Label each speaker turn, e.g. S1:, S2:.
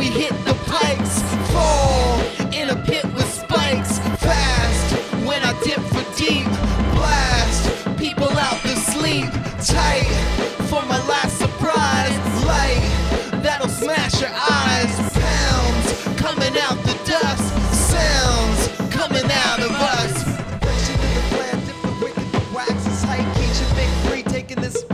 S1: we hit the pikes. Fall in a pit with spikes. Fast when I dip for deep. Blast people out to sleep. Tight for my last surprise. Light that'll smash your eyes. Pounds coming out the dust. Sounds coming out of us. Friction in the plan, dip the wick in the wax. It's high, keep your big free, taking this